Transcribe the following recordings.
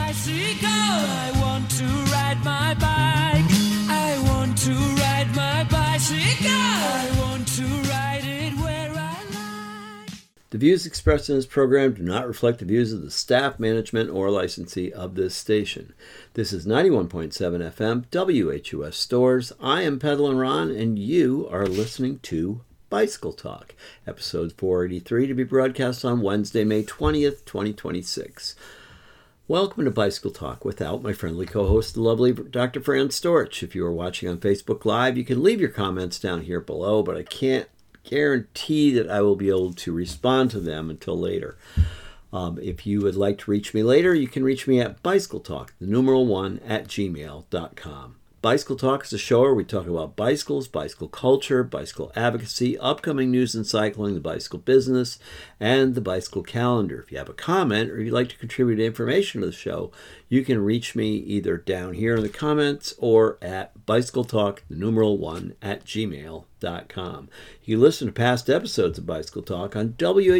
bicycle. I want to ride my bike. I want to ride my bicycle. I want to ride it where I like. The views expressed in this program do not reflect the views of the staff, management, or licensee of this station. This is 91.7 FM, WHUS Stores. I am Peddlin' Ron, and you are listening to Bicycle Talk, episode 483, to be broadcast on Wednesday, May 20th, 2026. Welcome to Bicycle Talk without my friendly co-host, the lovely Dr. Fran Storch. If you are watching on Facebook Live, you can leave your comments down here below, but I can't guarantee that I will be able to respond to them until later. If you would like to reach me later, you can reach me at bicycletalk, the numeral 1, at gmail.com. Bicycle Talk is a show where we talk about bicycles, bicycle culture, bicycle advocacy, upcoming news in cycling, the bicycle business, and the bicycle calendar. If you have a comment or you'd like to contribute information to the show, you can reach me either down here in the comments or at bicycletalk, the numeral 1, at gmail.com. You can listen to past episodes of Bicycle Talk on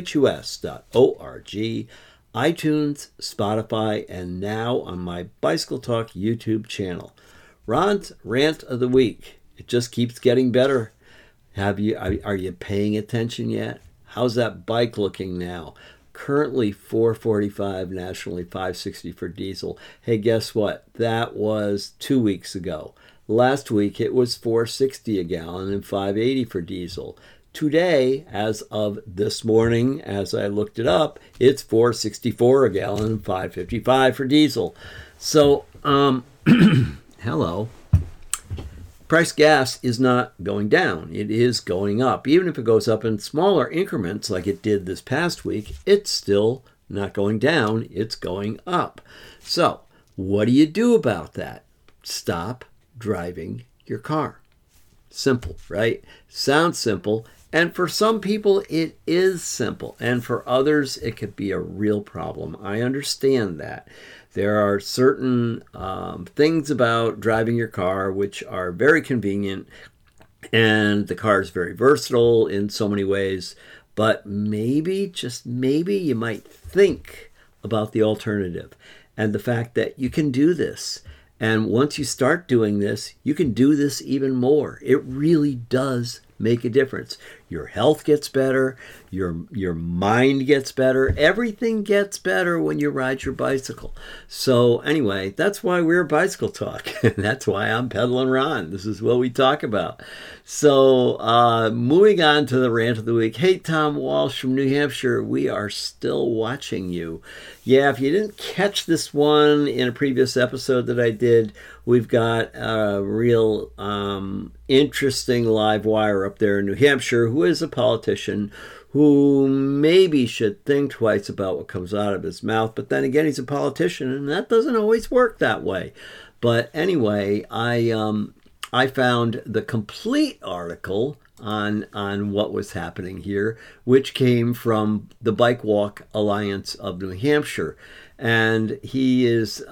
whus.org, iTunes, Spotify, and now on my Bicycle Talk YouTube channel. Ron's Rant of the Week. It just keeps getting better. Are you paying attention yet? How's that bike looking now? Currently $445 nationally, $560 for diesel. Hey, guess what? That was 2 weeks ago. Last week it was $460 a gallon and $580 for diesel. Today, as of this morning, as I looked it up, it's $464 a gallon and $555 for diesel. So, hello. Price gas is not going down. It is going up. Even if it goes up in smaller increments like it did this past week, it's still not going down. It's going up. So what do you do about that? Stop driving your car. Simple, right? Sounds simple. And for some people, it is simple. And for others, it could be a real problem. I understand that. There are certain things about driving your car which are very convenient, and the car is very versatile in so many ways, but maybe, just maybe, you might think about the alternative and the fact that you can do this. And once you start doing this, you can do this even more. It really does make a difference. Your health gets better, your mind gets better, everything gets better when you ride your bicycle. So anyway, that's why we're Bicycle Talk. That's why I'm Peddlin' Ron. This is what we talk about. So moving on to the rant of the week. Hey, Tom Walsh from New Hampshire, we are still watching you. Yeah, if you didn't catch this one in a previous episode that I did, we've got a real interesting live wire up there in New Hampshire who is a politician who maybe should think twice about what comes out of his mouth. But then again, he's a politician, and that doesn't always work that way. But anyway, I found the complete article on what was happening here, which came from the Bike Walk Alliance of New Hampshire. And he is,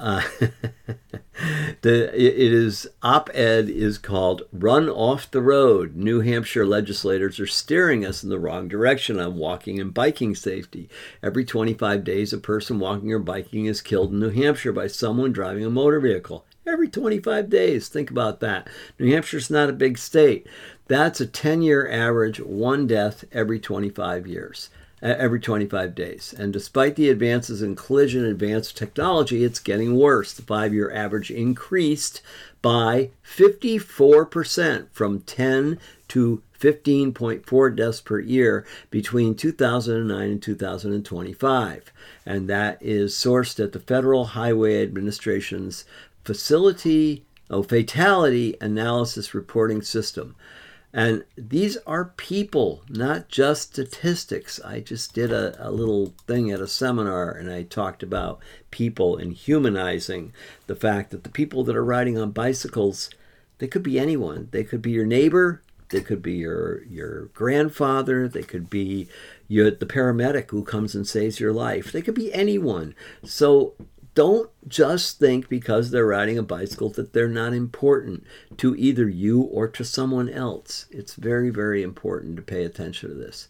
his op-ed is called "Run Off the Road. New Hampshire legislators are steering us in the wrong direction on walking and biking safety. Every 25 days, a person walking or biking is killed in New Hampshire by someone driving a motor vehicle. Every 25 days. Think about that. New Hampshire's not a big state. That's a 10-year average, one death every 25 years. Every 25 days. And despite the advances in collision and advanced technology, it's getting worse. The 5-year average increased by 54% from 10 to 15.4 deaths per year between 2009 and 2025. And that is sourced at the Federal Highway Administration's Fatality Analysis Reporting System. And these are people, not just statistics. I just did a little thing at a seminar, and I talked about people and humanizing the fact that the people that are riding on bicycles, they could be anyone. They could be your neighbor. They could be your grandfather. They could be the paramedic who comes and saves your life. They could be anyone. So don't just think because they're riding a bicycle that they're not important to either you or to someone else. It's very, very important to pay attention to this.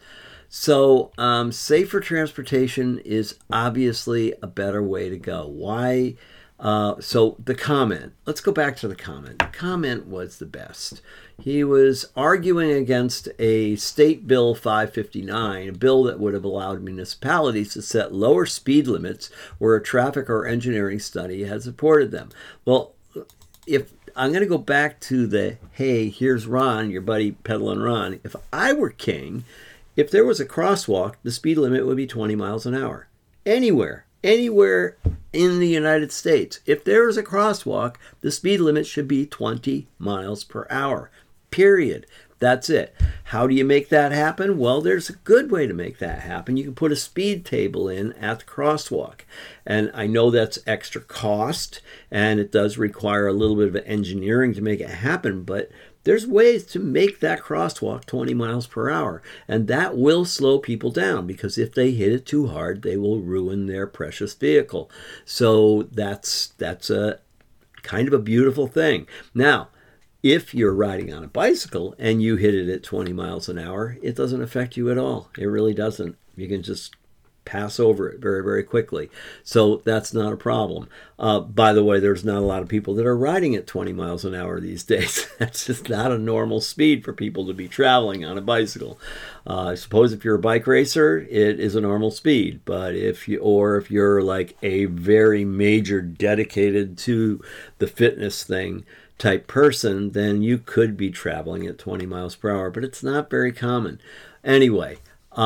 So, safer transportation is obviously a better way to go. Why? So the comment, let's go back to the comment. The comment was the best. He was arguing against a State Bill 559, a bill that would have allowed municipalities to set lower speed limits where a traffic or engineering study had supported them. Well, if I'm going to go back to the, hey, here's Ron, your buddy Peddlin' Ron. If I were king, if there was a crosswalk, the speed limit would be 20 miles an hour. Anywhere in the United States. If there is a crosswalk, the speed limit should be 20 miles per hour. Period. That's it. How do you make that happen? Well, there's a good way to make that happen. You can put a speed table in at the crosswalk. And I know that's extra cost, and it does require a little bit of engineering to make it happen, but there's ways to make that crosswalk 20 miles per hour. And that will slow people down, because if they hit it too hard, they will ruin their precious vehicle. So that's a kind of a beautiful thing. Now, if you're riding on a bicycle and you hit it at 20 miles an hour, it doesn't affect you at all. It really doesn't. You can just pass over it very, very quickly. So that's not a problem. By the way, there's not a lot of people that are riding at 20 miles an hour these days. That's just not a normal speed for people to be traveling on a bicycle. I suppose if you're a bike racer, it is a normal speed. But if you're like a very major dedicated to the fitness thing type person, then you could be traveling at 20 miles per hour, but it's not very common. Anyway,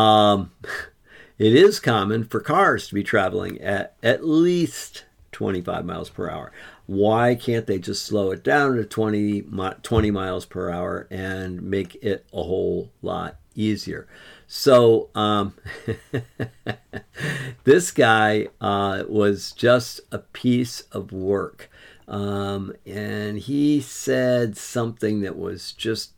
it is common for cars to be traveling at least 25 miles per hour. Why can't they just slow it down to 20 miles per hour and make it a whole lot easier? So this guy was just a piece of work. And he said something that was just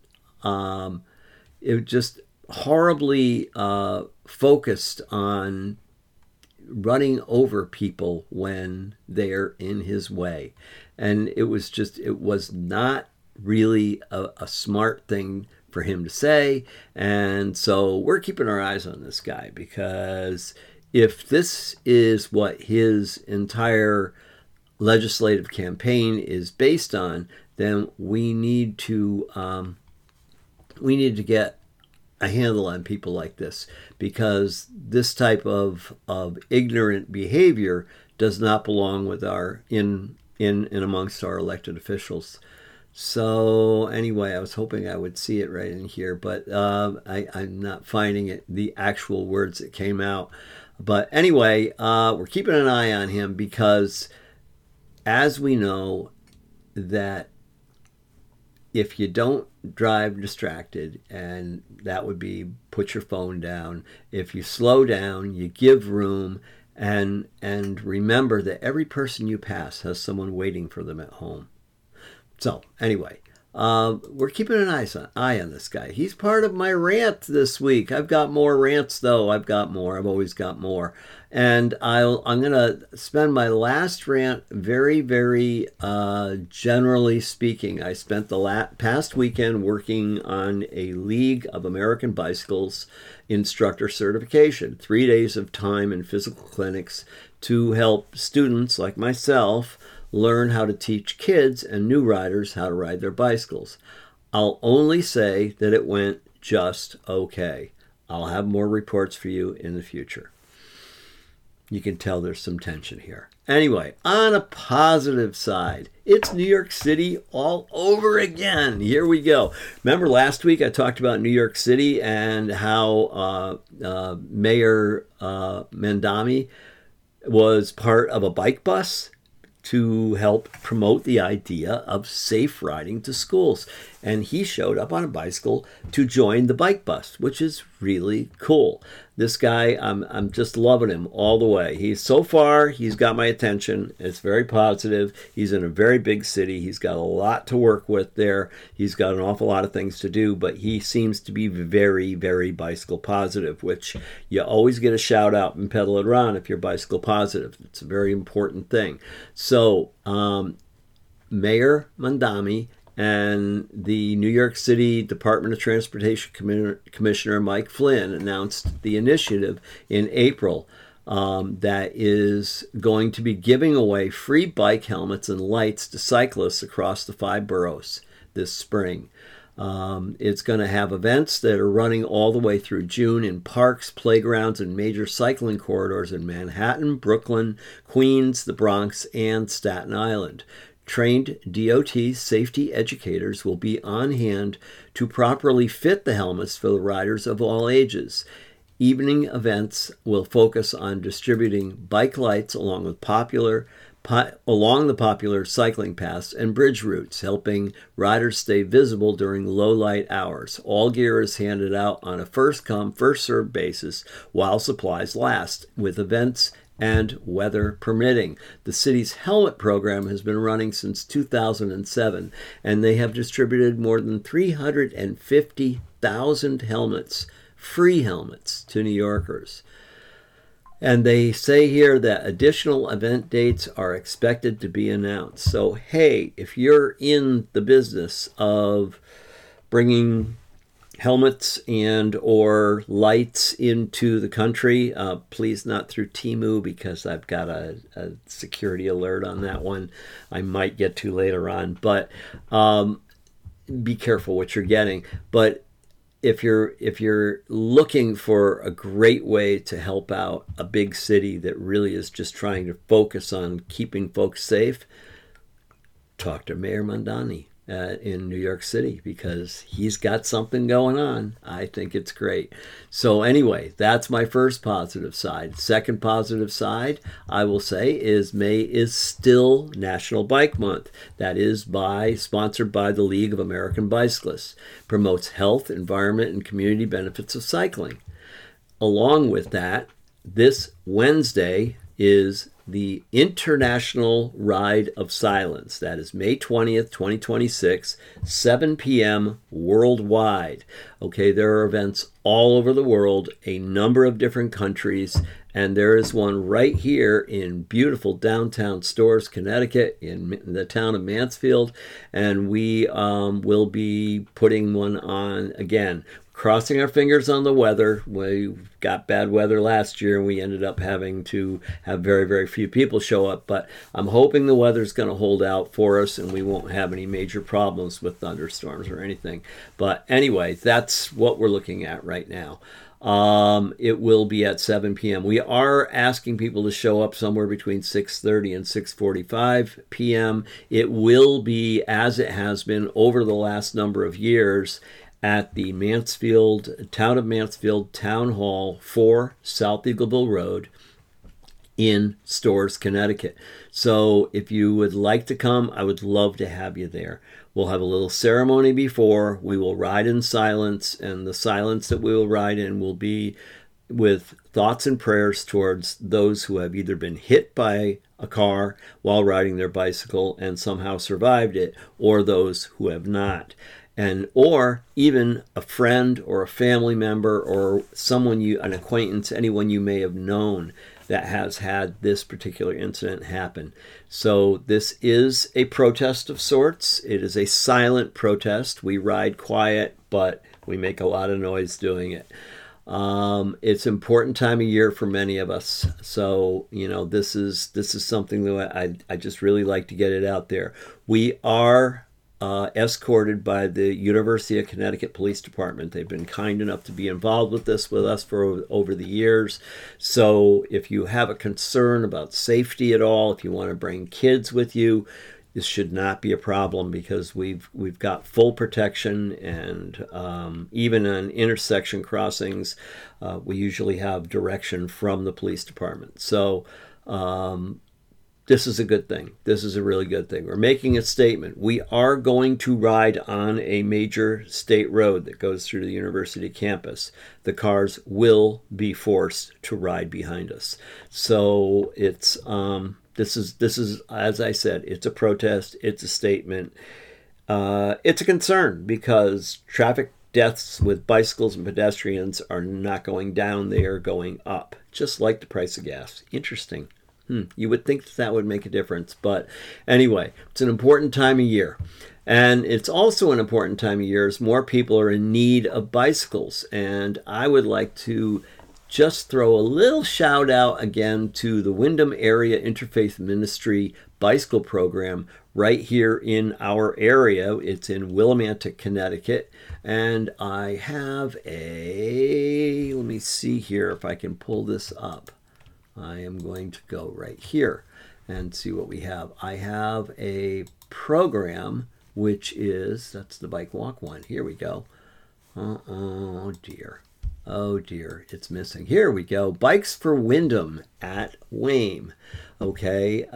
horribly focused on running over people when they're in his way. And it was not really a smart thing for him to say. And so we're keeping our eyes on this guy, because if this is what his entire legislative campaign is based on, then we need to get a handle on people like this, because this type of ignorant behavior does not belong with our in amongst our elected officials. So anyway, I was hoping I would see it right in here, but I'm not finding it, the actual words that came out. But anyway, we're keeping an eye on him, because as we know, that if you don't drive distracted, and that would be put your phone down, if you slow down, you give room, and remember that every person you pass has someone waiting for them at home. So anyway, we're keeping an eye on this guy. He's part of my rant this week. I've got more rants, though. I've always got more. And I'm going to spend my last rant very, very generally speaking. I spent the past weekend working on a League of American Bicycles instructor certification. 3 days of time in physical clinics to help students like myself learn how to teach kids and new riders how to ride their bicycles. I'll only say that it went just okay. I'll have more reports for you in the future. You can tell there's some tension here. Anyway, on a positive side, it's New York City all over again. Here we go. Remember last week I talked about New York City and how Mayor Mamdani was part of a bike bus to help promote the idea of safe riding to schools. And he showed up on a bicycle to join the bike bus, which is really cool. This guy, I'm just loving him all the way. He's got my attention. It's very positive. He's in a very big city. He's got a lot to work with there. He's got an awful lot of things to do, but he seems to be very, very bicycle positive, which you always get a shout out in Peddlin' Ron if you're bicycle positive. It's a very important thing. So, Mayor Mamdani And the New York City Department of Transportation Commissioner Mike Flynn announced the initiative in April that is going to be giving away free bike helmets and lights to cyclists across the 5 boroughs this spring. It's going to have events that are running all the way through June in parks, playgrounds, and major cycling corridors in Manhattan, Brooklyn, Queens, the Bronx, and Staten Island. Trained DOT safety educators will be on hand to properly fit the helmets for the riders of all ages. Evening events will focus on distributing bike lights along the popular cycling paths and bridge routes, helping riders stay visible during low light hours. All gear is handed out on a first come, first served basis while supplies last, with events and weather permitting. The city's helmet program has been running since 2007, and they have distributed more than 350,000 helmets, free helmets, to New Yorkers. And they say here that additional event dates are expected to be announced. So, hey, if you're in the business of bringing helmets and or lights into the country, please not through Temu, because I've got a security alert on that one I might get to later on. But be careful what you're getting. But if you're looking for a great way to help out a big city that really is just trying to focus on keeping folks safe, talk to Mayor Mamdani in New York City, because he's got something going on. I think it's great. So anyway, that's my first positive side. Second positive side, I will say, is May is still National Bike Month. That is sponsored by the League of American Bicyclists. Promotes health, environment, and community benefits of cycling. Along with that, this Wednesday is the International Ride of Silence. That is May 20th, 2026, 7 p.m. worldwide. Okay, there are events all over the world, a number of different countries, and there is one right here in beautiful downtown Storrs, Connecticut, in the town of Mansfield, and we will be putting one on again. Crossing our fingers on the weather. We got bad weather last year, and we ended up having to have very, very few people show up. But I'm hoping the weather's going to hold out for us, and we won't have any major problems with thunderstorms or anything. But anyway, that's what we're looking at right now. It will be at 7 p.m. We are asking people to show up somewhere between 6:30 and 6:45 p.m. It will be, as it has been over the last number of years, at the Town of Mansfield Town Hall 4 South Eagleville Road in Storrs, Connecticut. So if you would like to come, I would love to have you there. We'll have a little ceremony before. We will ride in silence, and the silence that we will ride in will be with thoughts and prayers towards those who have either been hit by a car while riding their bicycle and somehow survived it, or those who have not. Or even a friend or a family member or someone an acquaintance, anyone you may have known that has had this particular incident happen. So this is a protest of sorts. It is a silent protest. We ride quiet, but we make a lot of noise doing it. It's an important time of year for many of us. So, this is something that I just really like to get it out there. We are escorted by the University of Connecticut Police Department. They've been kind enough to be involved with us for over the years. So if you have a concern about safety at all, if you want to bring kids with you, this should not be a problem, because we've got full protection, and even on intersection crossings, we usually have direction from the police department. So this is a good thing. This is a really good thing. We're making a statement. We are going to ride on a major state road that goes through the university campus. The cars will be forced to ride behind us. So it's this is as I said, it's a protest. It's a statement. It's a concern, because traffic deaths with bicycles and pedestrians are not going down. They are going up, just like the price of gas. Interesting. You would think that would make a difference. But anyway, it's an important time of year. And it's also an important time of year as more people are in need of bicycles. And I would like to just throw a little shout out again to the Windham Area Interfaith Ministry Bicycle Program right here in our area. It's in Willimantic, Connecticut. And I have let me see here if I can pull this up. I am going to go right here and see what we have. I have a program that's the Bike Walk one. Here we go. Oh dear. Oh dear, it's missing. Here we go. Bikes for Windham at WAME. Okay,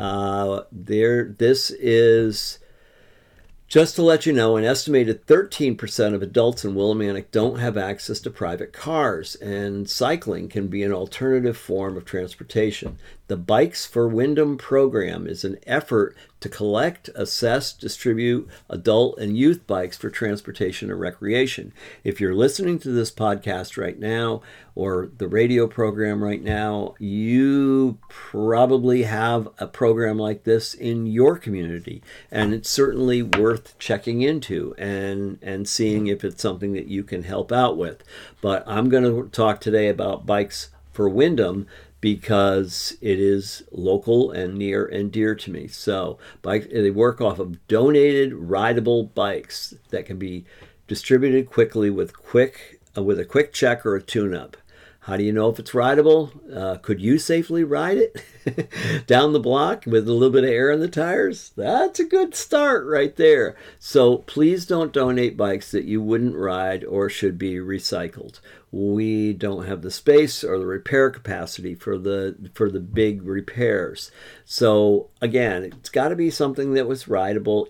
this is, just to let you know, an estimated 13% of adults in Willimantic don't have access to private cars, and cycling can be an alternative form of transportation. The Bikes for Windham program is an effort to collect, assess, distribute adult and youth bikes for transportation and recreation. If you're listening to this podcast right now or the radio program right now, you probably have a program like this in your community, and it's certainly worth checking into and seeing if it's something that you can help out with. But I'm going to talk today about Bikes for Windham because it is local and near and dear to me. So they work off of donated rideable bikes that can be distributed quickly with a quick check or a tune-up. How do you know if it's rideable? Could you safely ride it down the block with a little bit of air in the tires? That's a good start right there. So please don't donate bikes that you wouldn't ride or should be recycled. We don't have the space or the repair capacity for the big repairs. So again, it's got to be something that was rideable,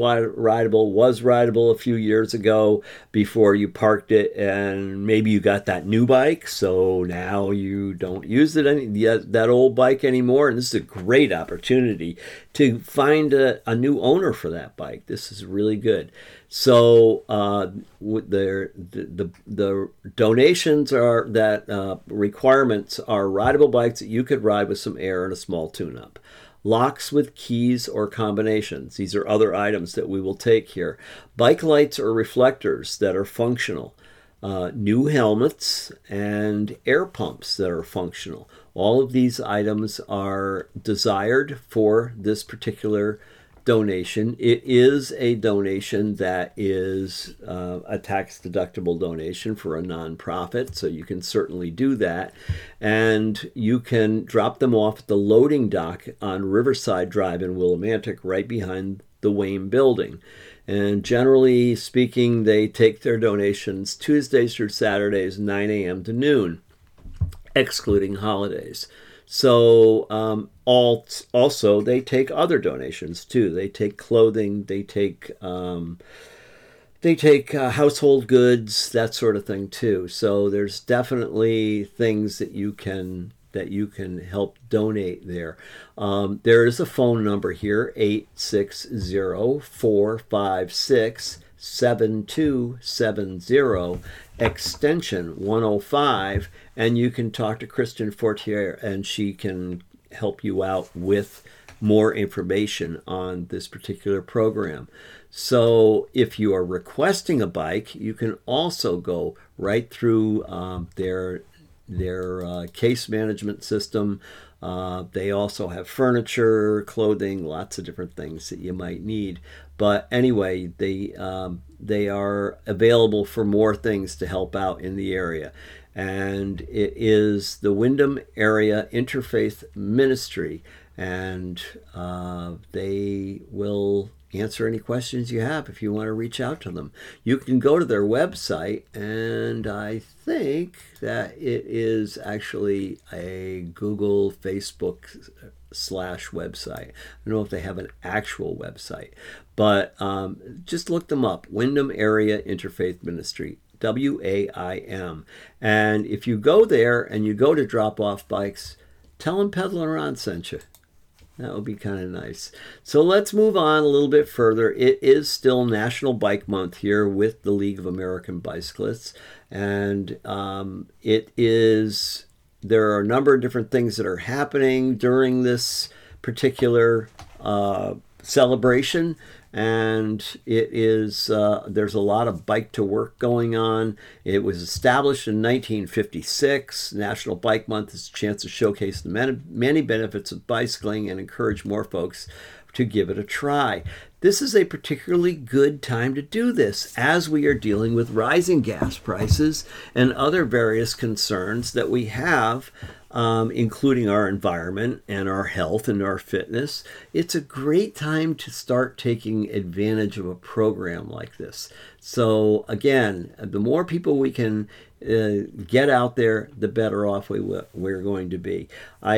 was rideable a few years ago before you parked it, and maybe you got that new bike, so now you don't use that old bike anymore. And this is a great opportunity to find a new owner for that bike. This is really good. So the donations requirements are rideable bikes that you could ride with some air and a small tune-up. Locks with keys or combinations. These are other items that we will take here. Bike lights or reflectors that are functional. New helmets and air pumps that are functional. All of these items are desired for this particular donation. It is a donation that is a tax-deductible donation for a nonprofit, so you can certainly do that. And you can drop them off at the loading dock on Riverside Drive in Willimantic, right behind the WAME building. And generally speaking, they take their donations Tuesdays through Saturdays, 9 a.m. to noon, excluding holidays. So also they take other donations too. They take clothing, they take household goods, that sort of thing too. So there's definitely things that you can help donate there. There is a phone number here, 860-456-7270, extension 105, and you can talk to Kristen Fortier, and she can help you out with more information on this particular program. So if you are requesting a bike, you can also go right through their case management system. They also have furniture, clothing, lots of different things that you might need. But anyway, they are available for more things to help out in the area. And it is the Windham Area Interfaith Ministry, and they will answer any questions you have if you want to reach out to them. You can go to their website, and I think that it is actually a Google, Facebook / website. I don't know if they have an actual website, but just look them up. Windham Area Interfaith Ministry, WAIM. And if you go there and you go to drop off bikes, tell them Peddler Ron sent you. That would be kind of nice. So let's move on a little bit further. It is still National Bike Month here with the League of American Bicyclists. And it is there are a number of different things that are happening during this particular celebration, and it is there's a lot of bike to work going on. It was established in 1956. National Bike Month is a chance to showcase the many benefits of bicycling and encourage more folks to give it a try. This is a particularly good time to do this as we are dealing with rising gas prices and other various concerns that we have, including our environment and our health and our fitness. It's a great time to start taking advantage of a program like this. So again, the more people we can get out there, the better off we're going to be.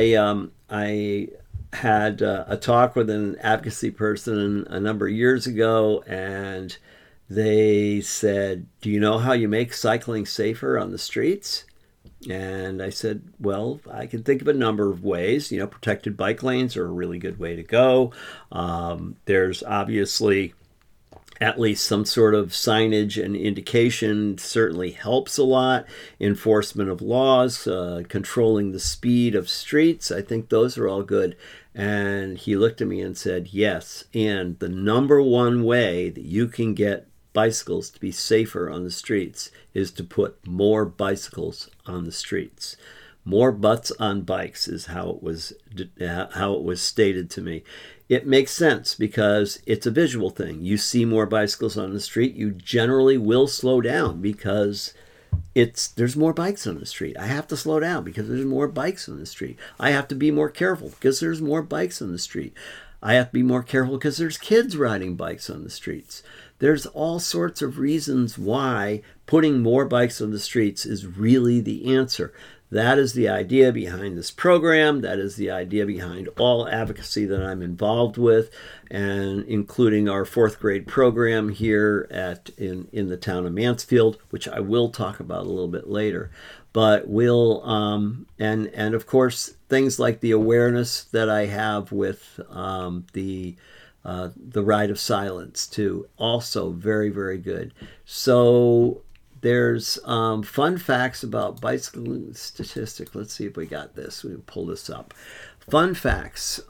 I had a talk with an advocacy person a number of years ago, and they said, "Do you know how you make cycling safer on the streets?" And I said, well, I can think of a number of ways. Protected bike lanes are a really good way to go. There's obviously at least some sort of signage and indication certainly helps a lot. Enforcement of laws, controlling the speed of streets, I think those are all good. And he looked at me and said, yes, and the number one way that you can get bicycles to be safer on the streets is to put more bicycles on the streets. More butts on bikes is how it was stated to me. It makes sense because it's a visual thing. You see more bicycles on the street, you generally will slow down because there's more bikes on the street. I have to slow down because there's more bikes on the street. I have to be more careful because there's more bikes on the street. I have to be more careful because there's kids riding bikes on the streets. There's all sorts of reasons why putting more bikes on the streets is really the answer. That is the idea behind this program. That is the idea behind all advocacy that I'm involved with, and including our 4th grade program here in the town of Mansfield, which I will talk about a little bit later. But we'll and of course things like the awareness that I have with the Ride of Silence too, also very, very good. So there's fun facts about bicycle statistics. Let's see if we got this. We can pull this up. Fun facts.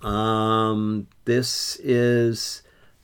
This is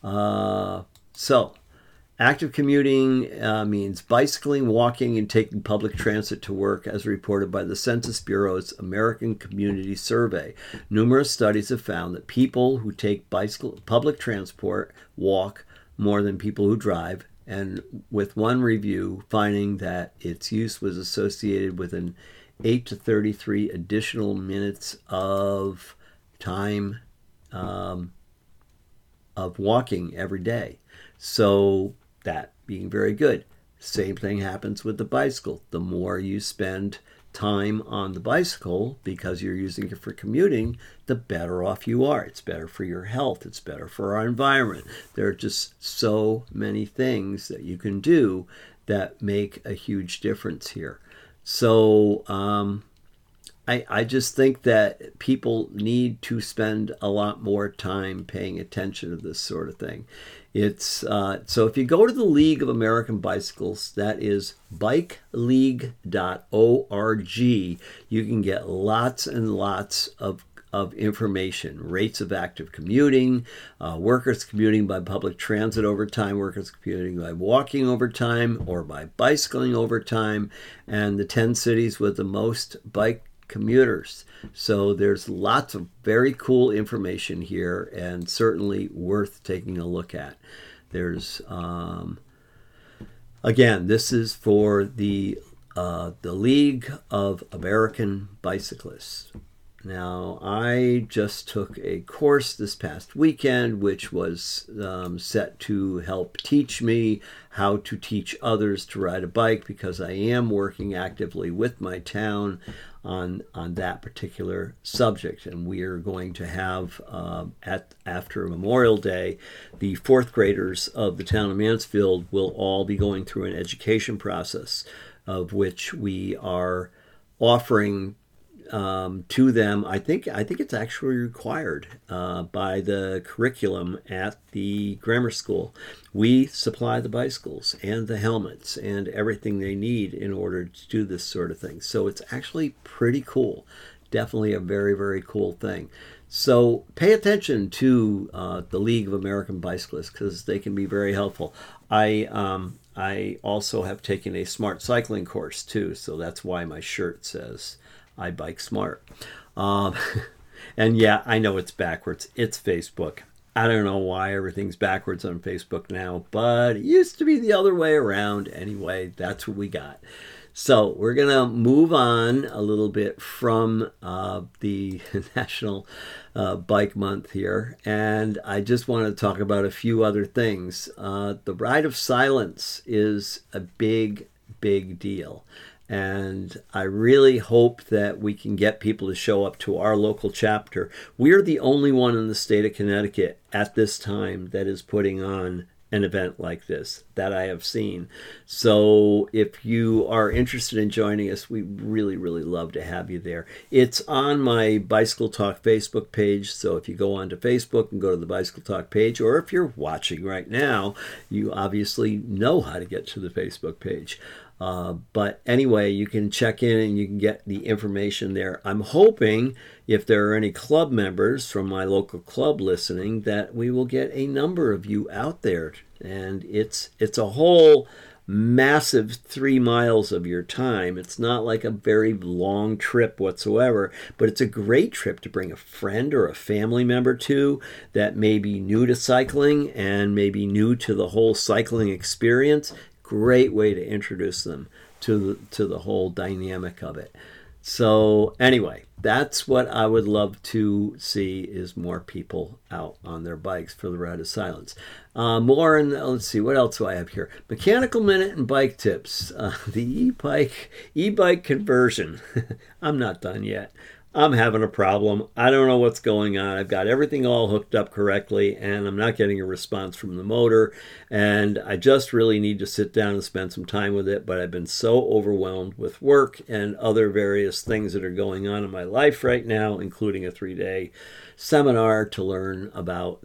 active commuting means bicycling, walking, and taking public transit to work, as reported by the Census Bureau's American Community Survey. Numerous studies have found that people who take public transport walk more than people who drive, and with one review finding that its use was associated with an 8 to 33 additional minutes of time of walking every day. So that being very good. Same thing happens with the bicycle. The more you spend time on the bicycle because you're using it for commuting, the better off you are. It's better for your health. It's better for our environment. There are just so many things that you can do that make a huge difference here. So I just think that people need to spend a lot more time paying attention to this sort of thing. It's so if you go to the League of American Bicycles, that is bikeleague.org, you can get lots and lots of information. Rates of active commuting, workers commuting by public transit over time, workers commuting by walking over time or by bicycling over time, and the 10 cities with the most bike commuters. So there's lots of very cool information here and certainly worth taking a look at. There's again, this is for the League of American Bicyclists. Now, I just took a course this past weekend, which was set to help teach me how to teach others to ride a bike, because I am working actively with my town on that particular subject. And we are going to have, after Memorial Day, the 4th graders of the town of Mansfield will all be going through an education process, of which we are offering to them. I think it's actually required by the curriculum at the grammar school. We supply the bicycles and the helmets and everything they need in order to do this sort of thing. So it's actually pretty cool. Definitely a very, very cool thing. So pay attention to the League of American Bicyclists, because they can be very helpful. I also have taken a smart cycling course too, so that's why my shirt says I bike smart. And yeah, I know it's backwards. It's Facebook. I don't know why everything's backwards on Facebook now, but it used to be the other way around. Anyway, that's what we got. So we're going to move on a little bit from the National Bike Month here. And I just want to talk about a few other things. The Ride of Silence is a big, big deal. And I really hope that we can get people to show up to our local chapter. We're the only one in the state of Connecticut at this time that is putting on an event like this that I have seen. So if you are interested in joining us, we really, really love to have you there. It's on my Bicycle Talk Facebook page. So if you go onto Facebook and go to the Bicycle Talk page, or if you're watching right now, you obviously know how to get to the Facebook page. But anyway, you can check in and you can get the information there. I'm hoping, if there are any club members from my local club listening, that we will get a number of you out there. And it's a whole massive 3 miles of your time. It's not like a very long trip whatsoever, but it's a great trip to bring a friend or a family member to that may be new to cycling and maybe new to the whole cycling experience. Great way to introduce them to the whole dynamic of it. So anyway, that's what I would love to see, is more people out on their bikes for the Ride of Silence. More, and let's see, what else do I have here? Mechanical Minute and bike tips. The e-bike conversion. I'm not done yet. I'm having a problem. I don't know what's going on. I've got everything all hooked up correctly, and I'm not getting a response from the motor. And I just really need to sit down and spend some time with it. But I've been so overwhelmed with work and other various things that are going on in my life right now, including a 3-day seminar to learn about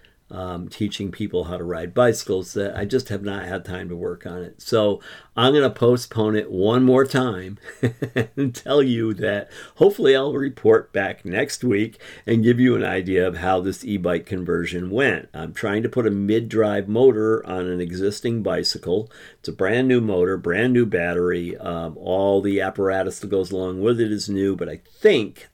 teaching people how to ride bicycles, that I just have not had time to work on it. So I'm going to postpone it one more time and tell you that hopefully I'll report back next week and give you an idea of how this e-bike conversion went. I'm trying to put a mid-drive motor on an existing bicycle. It's a brand new motor, brand new battery. All the apparatus that goes along with it is new, but I think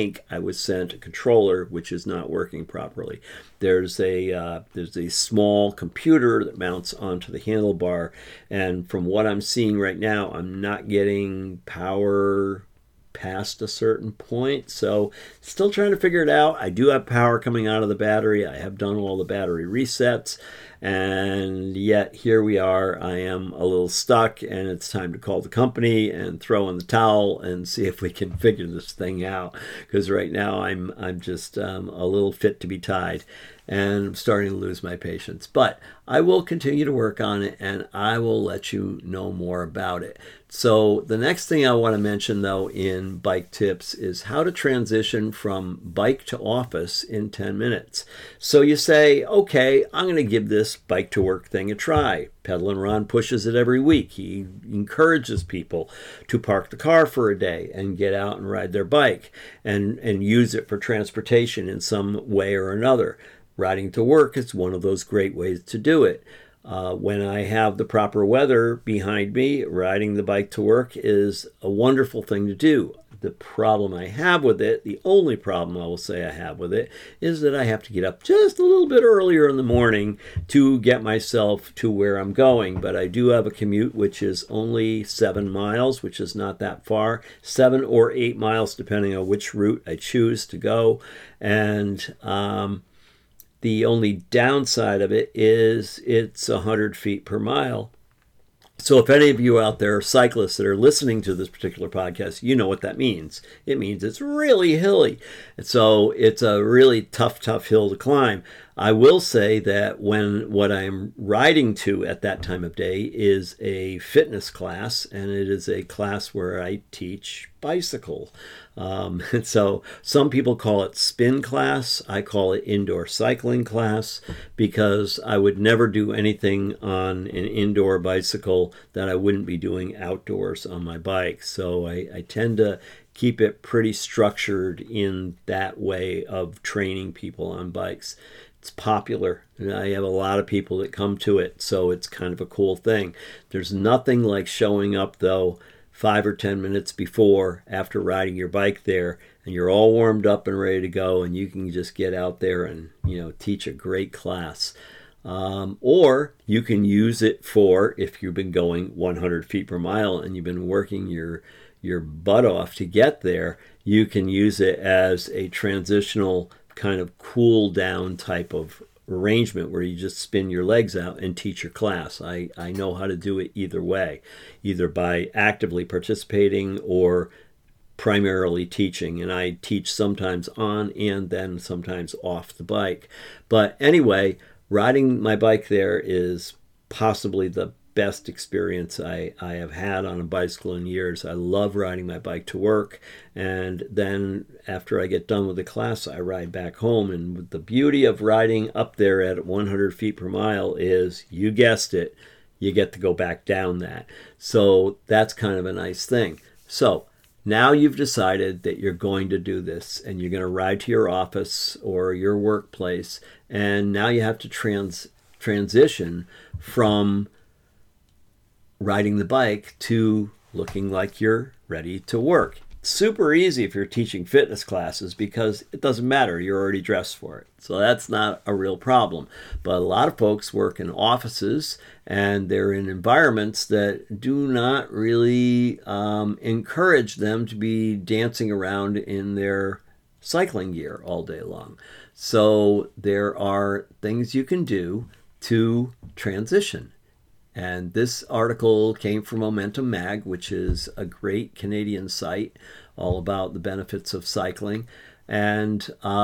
I was sent a controller which is not working properly. There's a small computer that mounts onto the handlebar, and from what I'm seeing right now, I'm not getting power past a certain point. So still trying to figure it out. I do have power coming out of the battery. I have done all the battery resets, and yet here we are. I am a little stuck, and it's time to call the company and throw in the towel and see if we can figure this thing out, because right now I'm just a little fit to be tied, and I'm starting to lose my patience. But I will continue to work on it, and I will let you know more about it. So the next thing I want to mention, though, in bike tips is how to transition from bike to office in 10 minutes. So you say, okay, I'm going to give this bike to work thing a try. Pedalin' Ron pushes it every week. He encourages people to park the car for a day and get out and ride their bike and use it for transportation in some way or another. Riding to work is one of those great ways to do it. When I have the proper weather behind me, riding the bike to work is a wonderful thing to do. The problem I have with it, the only problem I will say I have with it, is that I have to get up just a little bit earlier in the morning to get myself to where I'm going. But I do have a commute which is only 7 miles, which is not that far. 7 or 8 miles, depending on which route I choose to go. And the only downside of it is it's 100 feet per mile. So if any of you out there are cyclists that are listening to this particular podcast, you know what that means. It means it's really hilly. And so it's a really tough hill to climb. I will say that when what I'm riding to at that time of day is a fitness class, and it is a class where I teach bicycle. And so some people call it spin class. I call it indoor cycling class because I would never do anything on an indoor bicycle that I wouldn't be doing outdoors on my bike. So I tend to keep it pretty structured in that way of training people on bikes. It's popular, and I have a lot of people that come to it, so it's kind of a cool thing. There's nothing like showing up, though, 5 or 10 minutes before, after riding your bike there, and you're all warmed up and ready to go, and you can just get out there and, teach a great class. Or you can use it for, if you've been going 100 feet per mile and you've been working your butt off to get there, you can use it as a transitional kind of cool down type of arrangement where you just spin your legs out and teach your class. I know how to do it either way, either by actively participating or primarily teaching, and I teach sometimes on and then sometimes off the bike. But anyway, riding my bike there is possibly the best experience I have had on a bicycle in years. I love riding my bike to work, and then after I get done with the class, I ride back home. And the beauty of riding up there at 100 feet per mile is, you guessed it, you get to go back down that. So that's kind of a nice thing. So now you've decided that you're going to do this, and you're going to ride to your office or your workplace, and now you have to transition from riding the bike to looking like you're ready to work. It's super easy if you're teaching fitness classes because it doesn't matter, you're already dressed for it. So that's not a real problem. But a lot of folks work in offices, and they're in environments that do not really encourage them to be dancing around in their cycling gear all day long. So there are things you can do to transition. And this article came from Momentum Mag, which is a great Canadian site all about the benefits of cycling. And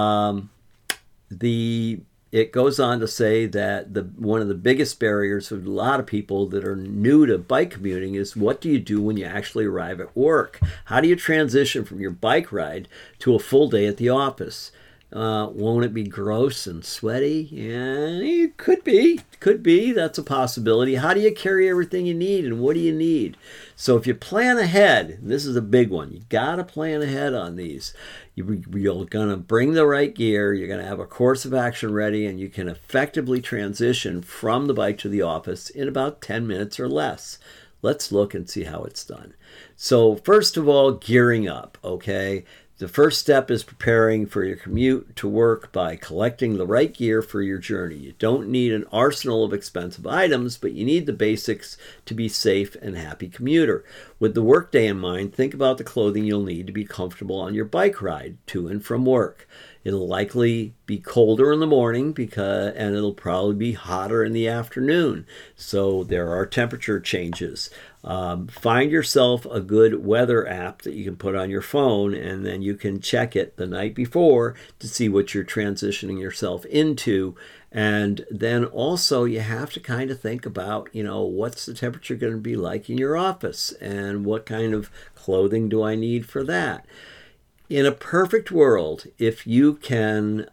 it goes on to say that one of the biggest barriers for a lot of people that are new to bike commuting is, what do you do when you actually arrive at work? How do you transition from your bike ride to a full day at the office? Won't it be gross and sweaty? Yeah, it could be. Could be. That's a possibility. How do you carry everything you need, and what do you need? So if you plan ahead, this is a big one. You got to plan ahead on these. You're going to bring the right gear. You're going to have a course of action ready, and you can effectively transition from the bike to the office in about 10 minutes or less. Let's look and see how it's done. So first of all, gearing up, okay? The first step is preparing for your commute to work by collecting the right gear for your journey. You don't need an arsenal of expensive items, but you need the basics to be safe and happy commuter. With the workday in mind, think about the clothing you'll need to be comfortable on your bike ride to and from work. It'll likely be colder in the morning and it'll probably be hotter in the afternoon. So there are temperature changes. Find yourself a good weather app that you can put on your phone, and then you can check it the night before to see what you're transitioning yourself into. And then also you have to kind of think about, what's the temperature going to be like in your office, and what kind of clothing do I need for that? In a perfect world, if you can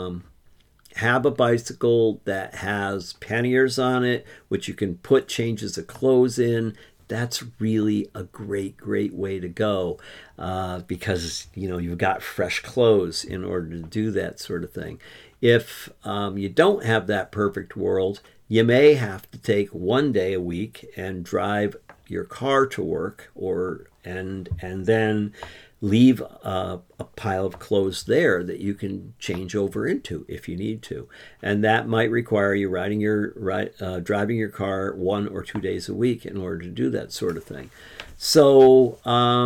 have a bicycle that has panniers on it, which you can put changes of clothes in, that's really a great way to go, because you've got fresh clothes in order to do that sort of thing. If you don't have that perfect world, you may have to take one day a week and drive your car to work, and then leave a pile of clothes there that you can change over into if you need to. And that might require you driving your car 1 or 2 days a week in order to do that sort of thing. So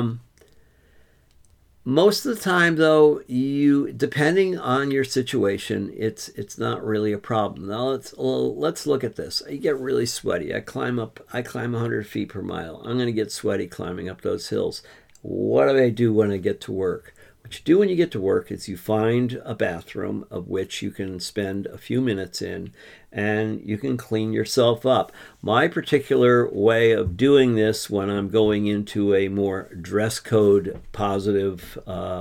most of the time, though, depending on your situation, it's not really a problem. Now let's look at this. You get really sweaty. I climb 100 feet per mile. I'm going to get sweaty climbing up those hills. What do I do when I get to work? What you do when you get to work is you find a bathroom of which you can spend a few minutes in, and you can clean yourself up. My particular way of doing this when I'm going into a more dress code positive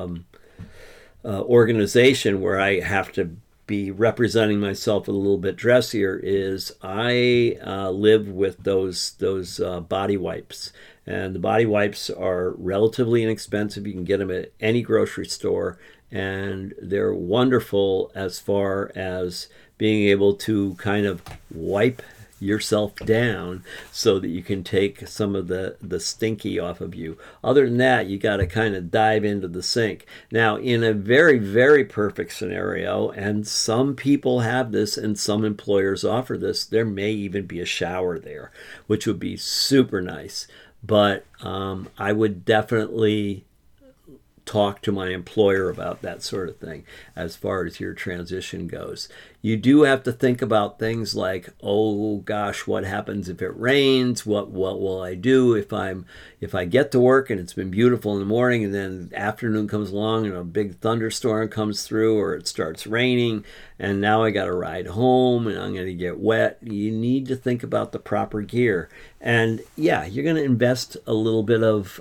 organization where I have to be representing myself a little bit dressier is I live with those body wipes. And the body wipes are relatively inexpensive. You can get them at any grocery store, and they're wonderful as far as being able to kind of wipe yourself down so that you can take some of the stinky off of you. Other than that, you got to kind of dive into the sink. Now, in a very, very perfect scenario, and some people have this and some employers offer this, there may even be a shower there, which would be super nice. But I would definitely talk to my employer about that sort of thing as far as your transition goes. You do have to think about things like, oh gosh, what happens if it rains? What will I do if I get to work and it's been beautiful in the morning and then the afternoon comes along and a big thunderstorm comes through, or it starts raining and now I got to ride home and I'm going to get wet. You need to think about the proper gear. And yeah, you're going to invest a little bit of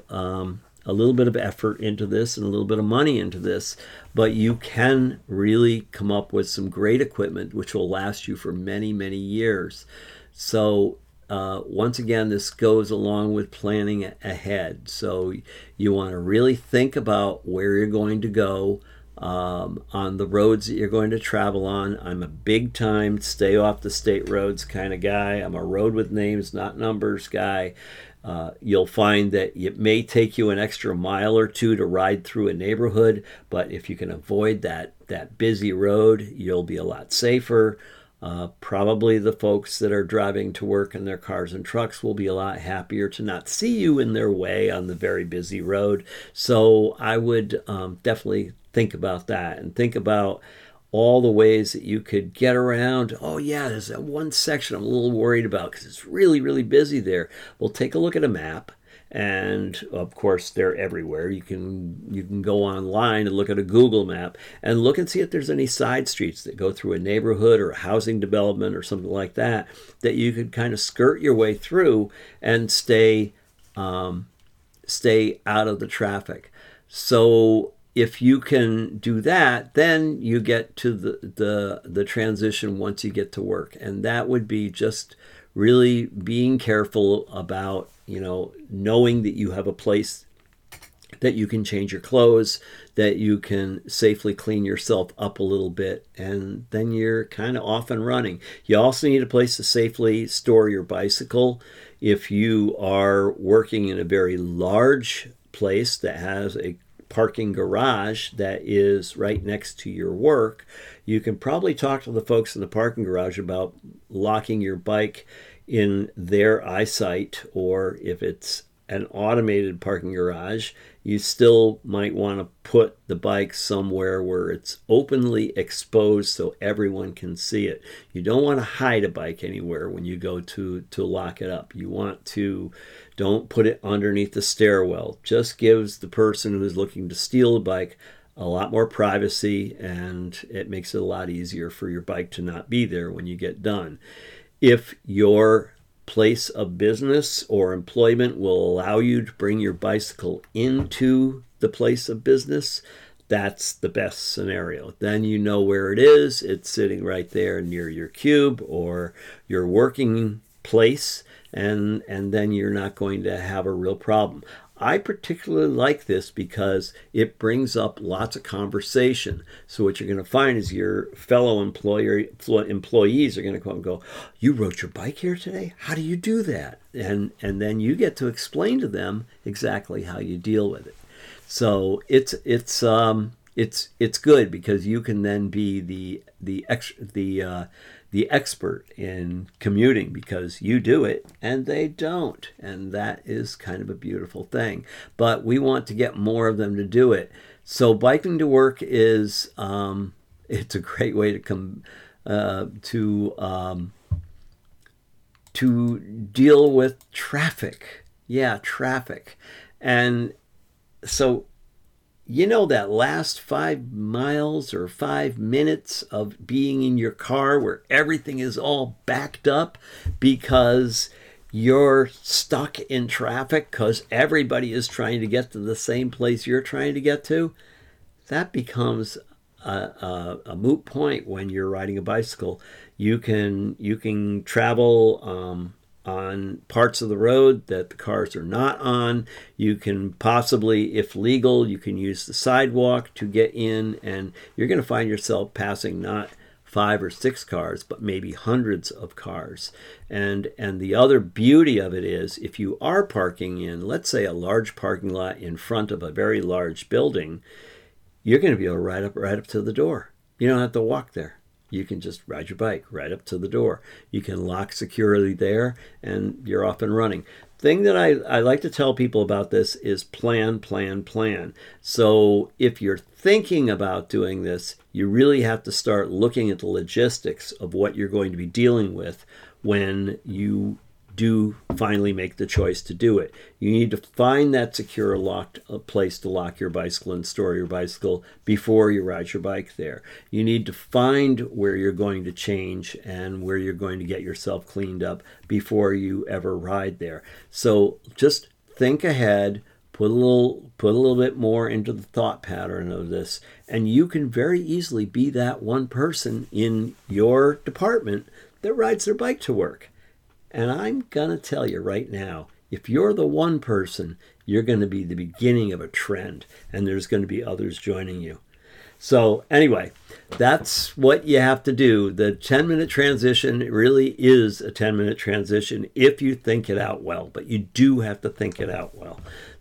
effort into this and a little bit of money into this, but you can really come up with some great equipment which will last you for many, many years. So once again, this goes along with planning ahead. So you want to really think about where you're going to go on the roads that you're going to travel on. I'm a big time stay off the state roads kind of guy. I'm a road with names, not numbers guy. You'll find that it may take you an extra mile or two to ride through a neighborhood, but if you can avoid that busy road, you'll be a lot safer. Probably the folks that are driving to work in their cars and trucks will be a lot happier to not see you in their way on the very busy road. So I would definitely think about that and think about all the ways that you could get around. Oh yeah, there's that one section I'm a little worried about because it's really, really busy there. Well, take a look at a map. And of course, they're everywhere. You can go online and look at a Google map and look and see if there's any side streets that go through a neighborhood or a housing development or something like that you could kind of skirt your way through and stay out of the traffic. So if you can do that, then you get to the transition once you get to work. And that would be just really being careful about, knowing that you have a place that you can change your clothes, that you can safely clean yourself up a little bit, and then you're kind of off and running. You also need a place to safely store your bicycle. If you are working in a very large place that has a parking garage that is right next to your work, you can probably talk to the folks in the parking garage about locking your bike in their eyesight, or if it's an automated parking garage, you still might want to put the bike somewhere where it's openly exposed so everyone can see it. You don't want to hide a bike anywhere when you go to lock it up. You want to don't put it underneath the stairwell. Just gives the person who's looking to steal a bike a lot more privacy, and it makes it a lot easier for your bike to not be there when you get done. If your place of business or employment will allow you to bring your bicycle into the place of business, that's the best scenario. Then you know where it is. It's sitting right there near your cube or your working place, and then you're not going to have a real problem. I particularly like this because it brings up lots of conversation. So what you're going to find is your fellow employees are going to come and go, "You rode your bike here today? How do you do that?" And then you get to explain to them exactly how you deal with it. So it's good because you can then be the expert in commuting because you do it and they don't, and that is kind of a beautiful thing. But we want to get more of them to do it. So biking to work is it's a great way to come to deal with traffic. Yeah, traffic. And so that last 5 miles or 5 minutes of being in your car where everything is all backed up because you're stuck in traffic because everybody is trying to get to the same place you're trying to get to? That becomes a moot point when you're riding a bicycle. You can travel on parts of the road that the cars are not on. You can possibly, if legal, you can use the sidewalk to get in, and you're going to find yourself passing not 5 or 6 cars, but maybe hundreds of cars. And the other beauty of it is, if you are parking in, let's say, a large parking lot in front of a very large building, you're going to be able to ride up to the door. You don't have to walk there. You can just ride your bike right up to the door. You can lock securely there, and you're off and running. Thing that I like to tell people about this is plan, plan, plan. So if you're thinking about doing this, you really have to start looking at the logistics of what you're going to be dealing with when you do finally make the choice to do it. You need to find that secure locked place to lock your bicycle and store your bicycle before you ride your bike there. You need to find where you're going to change and where you're going to get yourself cleaned up before you ever ride there. So just think ahead, put a little bit more into the thought pattern of this, and you can very easily be that one person in your department that rides their bike to work. And I'm going to tell you right now, if you're the one person, you're going to be the beginning of a trend, and there's going to be others joining you. So anyway, that's what you have to do. The 10-minute transition really is a 10-minute transition if you think it out well, but you do have to think it out well.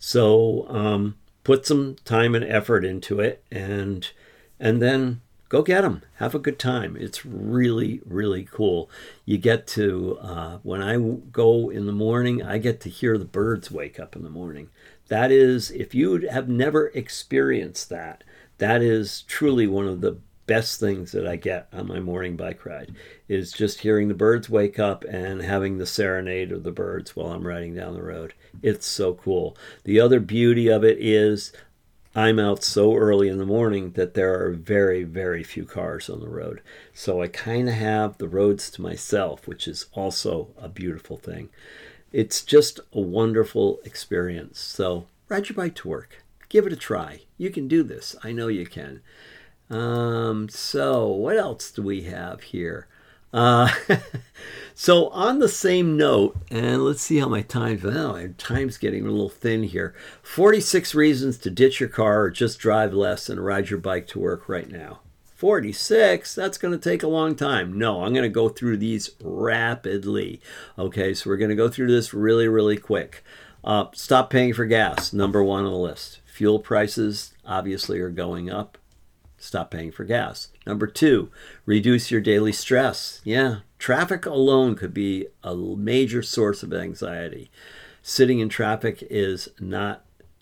So put some time and effort into it, and then go get them. Have a good time. It's really, really cool. You get to, when I go in the morning, I get to hear the birds wake up in the morning. That is, if you have never experienced that, that is truly one of the best things that I get on my morning bike ride, is just hearing the birds wake up and having the serenade of the birds while I'm riding down the road. It's so cool. The other beauty of it is I'm out so early in the morning that there are very, very few cars on the road. So I kind of have the roads to myself, which is also a beautiful thing. It's just a wonderful experience. So ride your bike to work. Give it a try. You can do this. I know you can. So what else do we have here? So on the same note, and let's see how my time's getting a little thin here. 46 reasons to ditch your car or just drive less and ride your bike to work right now. 46? That's going to take a long time. No, I'm going to go through these rapidly. Okay, so we're going to go through this really, really quick. Stop paying for gas, number 1 on the list. Fuel prices obviously are going up. Stop paying for gas. Number 2, reduce your daily stress. Yeah, traffic alone could be a major source of anxiety. Sitting in traffic is not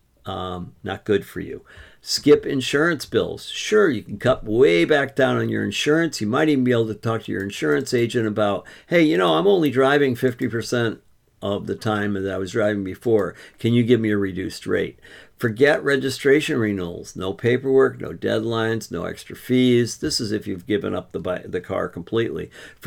good for you. Skip insurance bills. Sure, you can cut way back down on your insurance. You might even be able to talk to your insurance agent about, hey, I'm only driving 50% of the time that I was driving before. Can you give me a reduced rate? Forget registration renewals. No paperwork, no deadlines, no extra fees. This is if you've given up the car completely.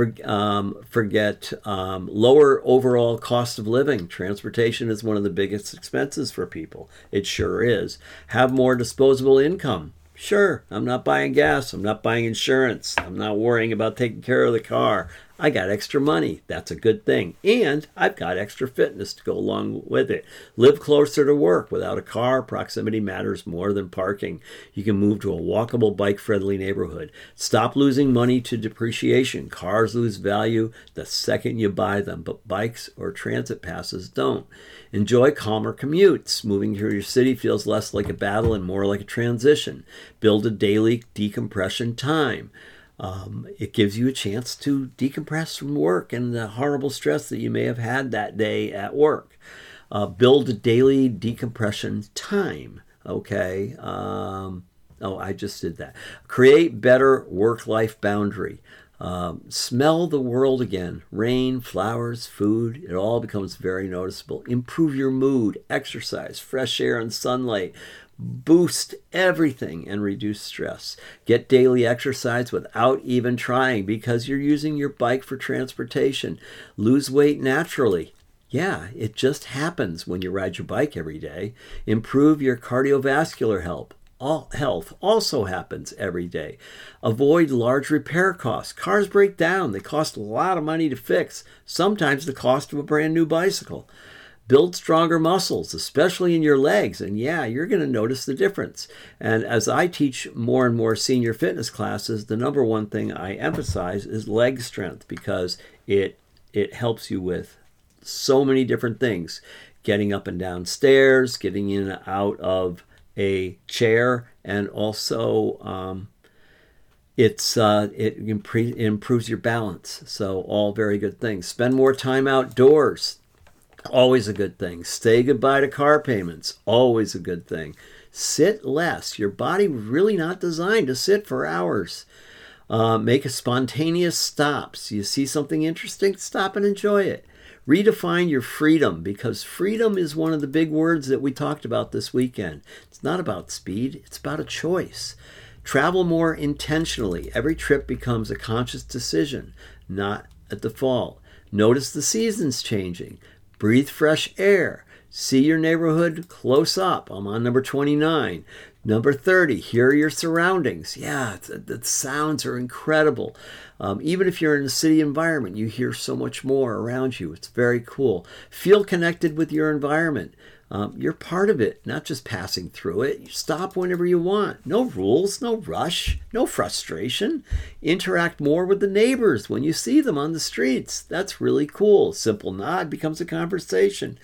Forget lower overall cost of living. Transportation is one of the biggest expenses for people. It sure is. Have more disposable income. Sure, I'm not buying gas. I'm not buying insurance. I'm not worrying about taking care of the car. I got extra money. That's a good thing. And I've got extra fitness to go along with it. Live closer to work. Without a car, proximity matters more than parking. You can move to a walkable, bike-friendly neighborhood. Stop losing money to depreciation. Cars lose value the second you buy them, but bikes or transit passes don't. Enjoy calmer commutes. Moving through your city feels less like a battle and more like a transition. Build a daily decompression time. It gives you a chance to decompress from work and the horrible stress that you may have had that day at work. Build a daily decompression time. Okay. I just did that. Create better work-life boundary. Smell the world again. Rain, flowers, food, it all becomes very noticeable. Improve your mood, exercise, fresh air and sunlight. boost everything and reduce stress. Get daily exercise without even trying because you're using your bike for transportation. Lose weight naturally. Yeah, it just happens when you ride your bike every day. Improve your cardiovascular health. Health also happens every day. Avoid large repair costs. Cars break down. They cost a lot of money to fix, sometimes the cost of a brand new bicycle. Build stronger muscles, especially in your legs, and yeah, you're going to notice the difference. And as I teach more and more senior fitness classes, the number one thing I emphasize is leg strength because it helps you with so many different things. Getting up and down stairs, getting in and out of a chair, and also it improves your balance. So all very good things. Spend more time outdoors. Always a good thing. Say goodbye to car payments. Always a good thing. Sit less. Your body really not designed to sit for hours. Make a spontaneous stops. You see something interesting, stop and enjoy it. Redefine your freedom, because freedom is one of the big words that we talked about this weekend. It's not about speed. It's about a choice. Travel more intentionally. Every trip becomes a conscious decision, not a default. Notice the seasons changing. Breathe fresh air. See your neighborhood close up. I'm on number 29. Number 30, hear your surroundings. Yeah, the sounds are incredible. Even if you're in a city environment, you hear so much more around you. It's very cool. Feel connected with your environment. You're part of it, not just passing through it. You stop whenever you want. No rules, no rush, no frustration. Interact more with the neighbors when you see them on the streets. That's really cool. Simple nod becomes a conversation.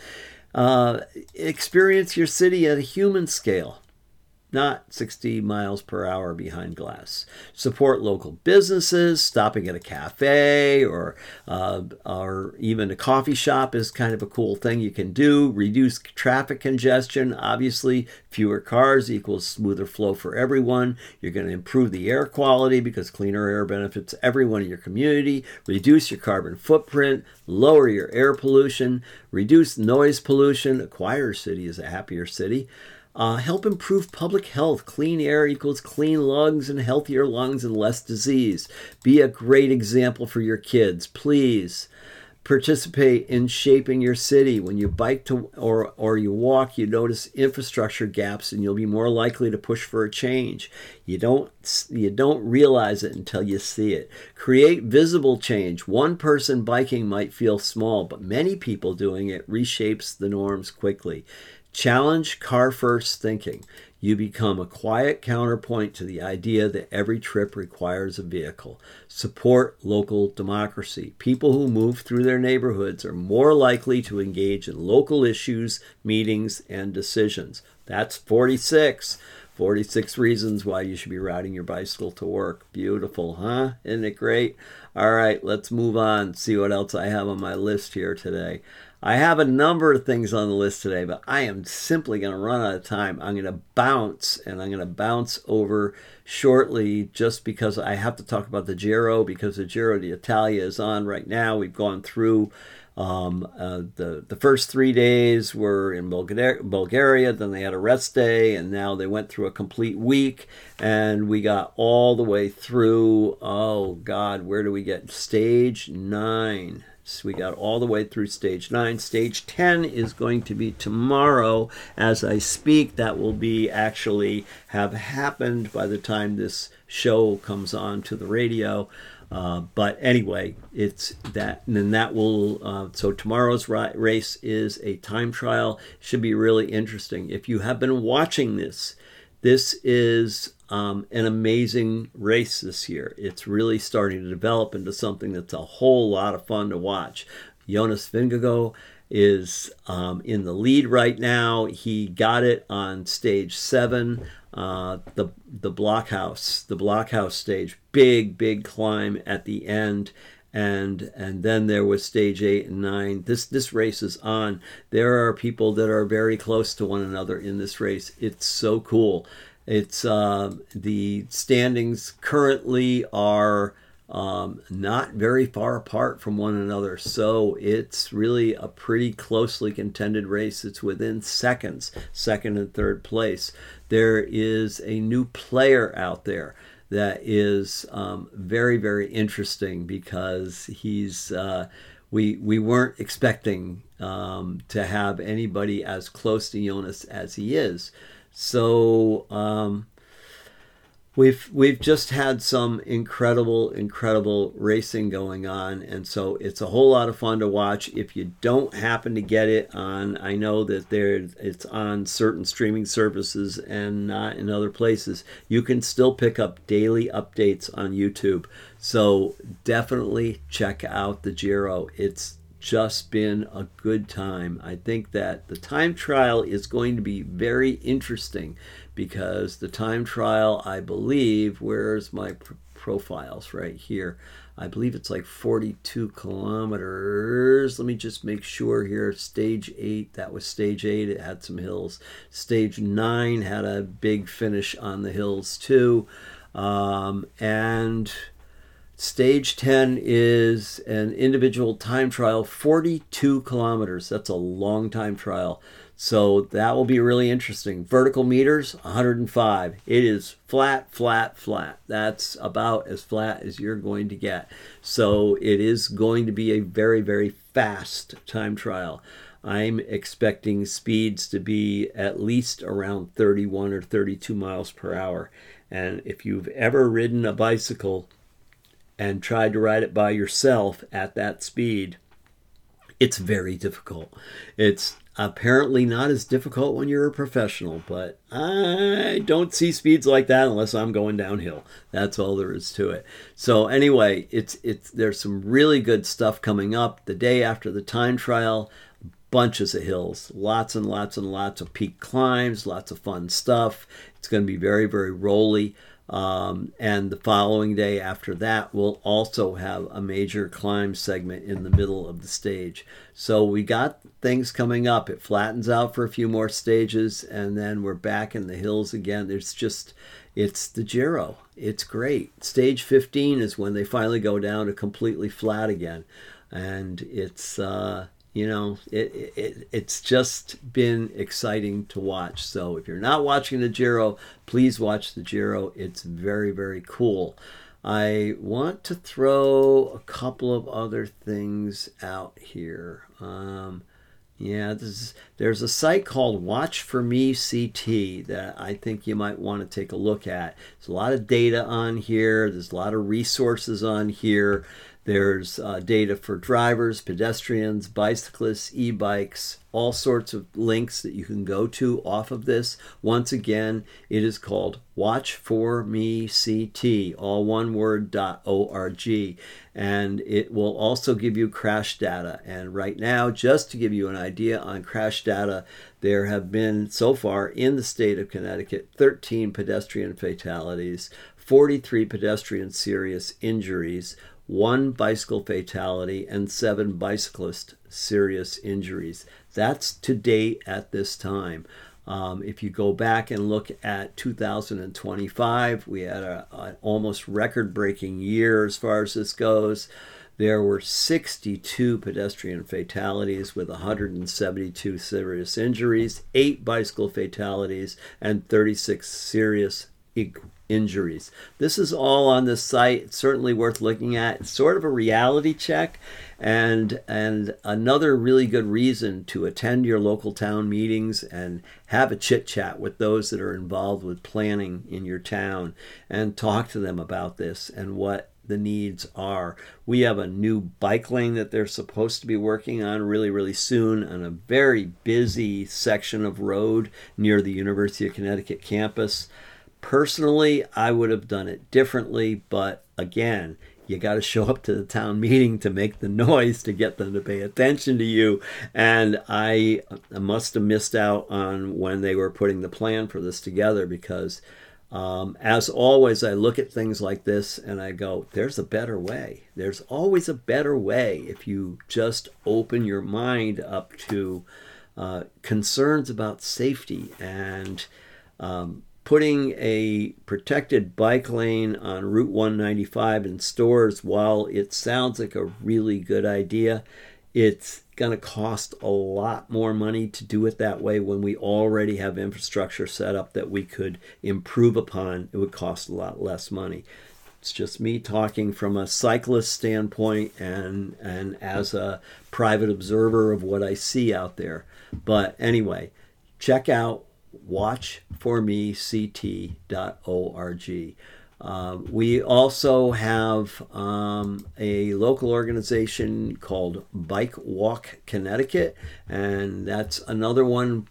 Experience your city at a human scale, not 60 miles per hour behind glass. Support local businesses. Stopping at a cafe or even a coffee shop is kind of a cool thing you can do. Reduce traffic congestion. Obviously, fewer cars equals smoother flow for everyone. You're going to improve the air quality because cleaner air benefits everyone in your community. Reduce your carbon footprint. Lower your air pollution. Reduce noise pollution. A quieter city is a happier city. Help improve public health. Clean air equals clean lungs, and healthier lungs and less disease. Be a great example for your kids. Please participate in shaping your city. When you bike or you walk, you notice infrastructure gaps, and you'll be more likely to push for a change. You don't realize it until you see it. Create visible change. One person biking might feel small, but many people doing it reshapes the norms quickly. Challenge car-first thinking. You become a quiet counterpoint to the idea that every trip requires a vehicle. Support local democracy. People who move through their neighborhoods are more likely to engage in local issues, meetings, and decisions. That's 46. 46 reasons why you should be riding your bicycle to work. Beautiful, huh? Isn't it great? All right, let's move on. See what else I have on my list here today. I have a number of things on the list today, but I am simply going to run out of time. I'm going to bounce, and I'm going to bounce over shortly just because I have to talk about the Giro, because the Giro d'Italia is on right now. We've gone through the first 3 days were in Bulgaria, then they had a rest day, and now they went through a complete week, and we got all the way through, oh God, where do we get? Stage 9. So we got all the way through stage 9. Stage 10 is going to be tomorrow as I speak. That will be actually have happened by the time this show comes on to the radio. But anyway, it's that, and then that will, so tomorrow's race is a time trial. Should be really interesting. If you have been watching this is an amazing race this year. It's really starting to develop into something that's a whole lot of fun to watch. Jonas Vingegaard is in the lead right now. He got it on stage 7, the blockhouse stage. Big climb at the end. And then there was stage 8 and 9. This race is on. There are people that are very close to one another in this race. It's so cool. It's the standings currently are not very far apart from one another. So it's really a pretty closely contended race. It's within seconds, second and third place. There is a new player out there that is very, very interesting because he's we weren't expecting to have anybody as close to Jonas as he is. So we've just had some incredible racing going on, and so it's a whole lot of fun to watch. If you don't happen to get it on, I know that it's on certain streaming services and not in other places, you can still pick up daily updates on YouTube. So definitely check out the Giro. It's just been a good time. I think that the time trial is going to be very interesting because the time trial, I believe, where's my profiles right here? I believe it's like 42 kilometers. Let me just make sure here. Stage 8, that was stage 8. It had some hills. Stage 9 had a big finish on the hills too. And Stage 10 is an individual time trial, 42 kilometers. That's a long time trial. So that will be really interesting. Vertical meters, 105. It is flat. That's about as flat as you're going to get. So it is going to be a very, very fast time trial. I'm expecting speeds to be at least around 31 or 32 miles per hour. And if you've ever ridden a bicycle and tried to ride it by yourself at that speed, it's very difficult. It's apparently not as difficult when you're a professional, but I don't see speeds like that unless I'm going downhill. That's all there is to it. So anyway, there's some really good stuff coming up. The day after the time trial, bunches of hills, lots and lots of peak climbs, lots of fun stuff. It's going to be very, very rolly. And the following day after that, we'll also have a major climb segment in the middle of the stage. So we got things coming up. It flattens out for a few more stages, and then we're back in the hills again. It's the Giro. It's great. Stage 15 is when they finally go down to completely flat again. And it's it's just been exciting to watch. So if you're not watching the Giro, please watch the Giro. It's very, very cool. I want to throw a couple of other things out here. There's a site called Watch For Me CT that I think you might want to take a look at. There's a lot of data on here. There's a lot of resources on here. There's data for drivers, pedestrians, bicyclists, e-bikes, all sorts of links that you can go to off of this. Once again, it is called Watch For Me CT, all one word, .org. And it will also give you crash data. And right now, just to give you an idea on crash data, there have been so far in the state of Connecticut 13 pedestrian fatalities, 43 pedestrian serious injuries, 1 bicycle fatality, and 7 bicyclist serious injuries. That's to date at this time. If you go back and look at 2025, we had an almost record-breaking year as far as this goes. There were 62 pedestrian fatalities with 172 serious injuries, 8 bicycle fatalities, and 36 serious injuries. This is all on this site. It's certainly worth looking at. It's sort of a reality check and another really good reason to attend your local town meetings and have a chit chat with those that are involved with planning in your town and talk to them about this and what the needs are. We have a new bike lane that they're supposed to be working on really, really soon on a very busy section of road near the University of Connecticut campus. Personally, I would have done it differently, but again, you got to show up to the town meeting to make the noise to get them to pay attention to you. And I must have missed out on when they were putting the plan for this together because, as always, I look at things like this and I go, there's a better way. There's always a better way if you just open your mind up to concerns about safety and putting a protected bike lane on Route 195 in stores, while it sounds like a really good idea, it's going to cost a lot more money to do it that way when we already have infrastructure set up that we could improve upon. It would cost a lot less money. It's just me talking from a cyclist standpoint and as a private observer of what I see out there. But anyway, check out watchformect.org. We also have a local organization called Bike Walk Connecticut, and that's another one,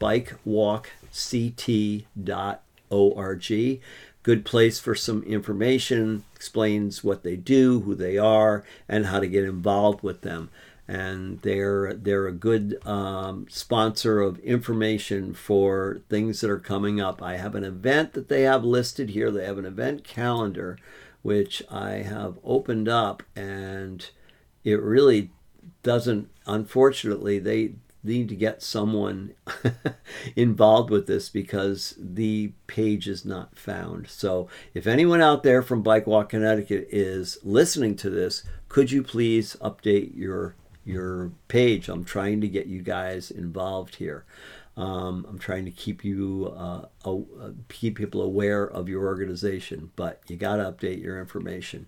bikewalkct.org. Good place for some information, explains what they do, who they are, and how to get involved with them. And they're a good sponsor of information for things that are coming up. I have an event that they have listed here. They have an event calendar, which I have opened up, and it really doesn't, unfortunately, they need to get someone involved with this because the page is not found. So if anyone out there from Bike Walk Connecticut is listening to this, could you please update your page? I'm trying to get you guys involved here. I'm trying to keep keep people aware of your organization, but you got to update your information.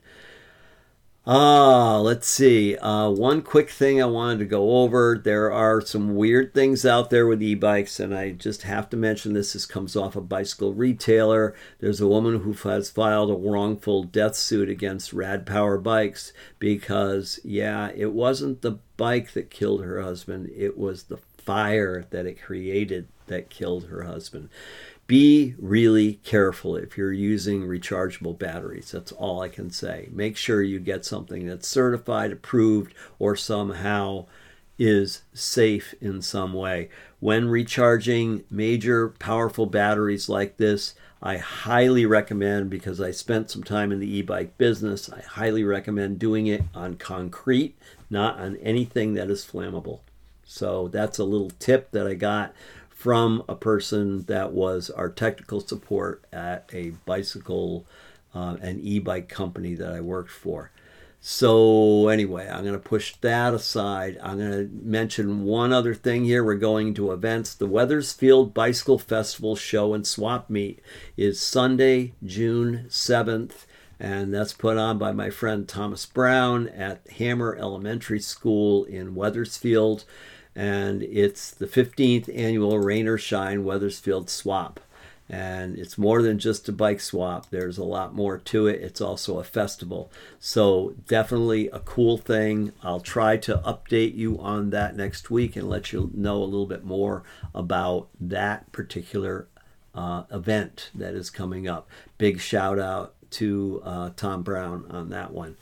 Let's see. One quick thing I wanted to go over. There are some weird things out there with e-bikes, and I just have to mention this. This comes off a Bicycle Retailer. There's a woman who has filed a wrongful death suit against Rad Power Bikes because, it wasn't the bike that killed her husband. It was the fire that it created that killed her husband. Be really careful if you're using rechargeable batteries. That's all I can say. Make sure you get something that's certified, approved, or somehow is safe in some way. When recharging major powerful batteries like this, I highly recommend, because I spent some time in the e-bike business, I highly recommend doing it on concrete, not on anything that is flammable. So that's a little tip that I got from a person that was our technical support at a bicycle and e-bike company that I worked for. So anyway, I'm going to push that aside. I'm going to mention one other thing here. We're going to events. The Wethersfield Bicycle Festival Show and Swap Meet is Sunday, June 7th. And that's put on by my friend Thomas Brown at Hammer Elementary School in Wethersfield. And it's the 15th annual Rain or Shine Wethersfield Swap. And it's more than just a bike swap. There's a lot more to it. It's also a festival. So definitely a cool thing. I'll try to update you on that next week and let you know a little bit more about that particular event that is coming up. Big shout out to Tom Brown on that one.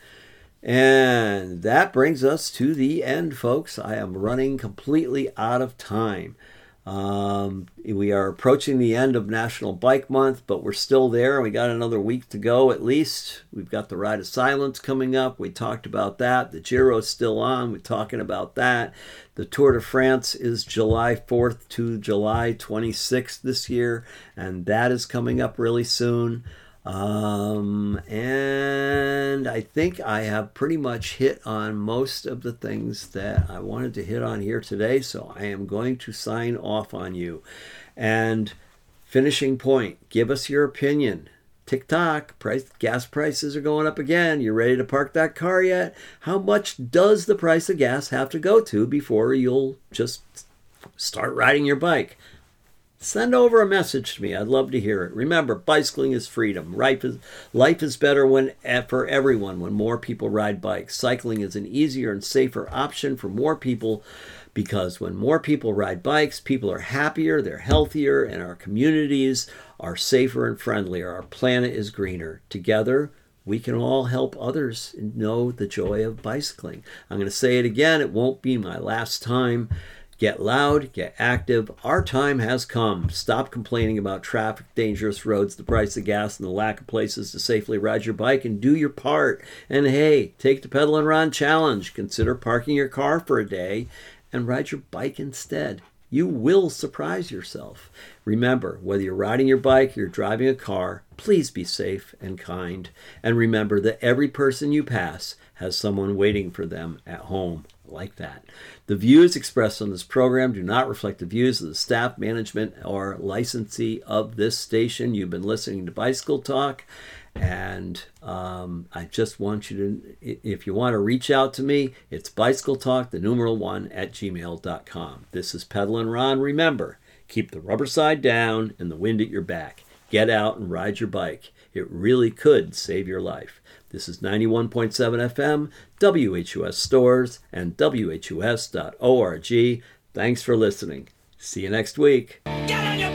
And that brings us to the end, folks. I am running completely out of time. We are approaching the end of National Bike Month, but we're still there. We got another week to go at least. We've got the Ride of Silence coming up. We talked about that. The Giro's still on. We're talking about that. The Tour de France is July 4th to July 26th this year, and that is coming up really soon. And I think I have pretty much hit on most of the things that I wanted to hit on here today, so I am going to sign off on you. And finishing point, give us your opinion. TikTok, gas prices are going up again. You ready to park that car yet? How much does the price of gas have to go to before you'll just start riding your bike? Send over a message to me. I'd love to hear it. Remember, bicycling is freedom. Life is better for everyone when more people ride bikes. Cycling is an easier and safer option for more people because when more people ride bikes, people are happier, they're healthier, and our communities are safer and friendlier. Our planet is greener. Together, we can all help others know the joy of bicycling. I'm going to say it again. It won't be my last time. Get loud, get active. Our time has come. Stop complaining about traffic, dangerous roads, the price of gas, and the lack of places to safely ride your bike, and do your part. And hey, take the Pedal and Run Challenge. Consider parking your car for a day and ride your bike instead. You will surprise yourself. Remember, whether you're riding your bike or you're driving a car, please be safe and kind. And remember that every person you pass has someone waiting for them at home like that. The views expressed on this program do not reflect the views of the staff, management, or licensee of this station. You've been listening to Bicycle Talk, and I just want you to, if you want to reach out to me, it's bicycletalk1@gmail.com. This is Pedalin' Ron. Remember, keep the rubber side down and the wind at your back. Get out and ride your bike. It really could save your life. This is 91.7 FM, WHUS Stores, and WHUS.org. Thanks for listening. See you next week. Get on your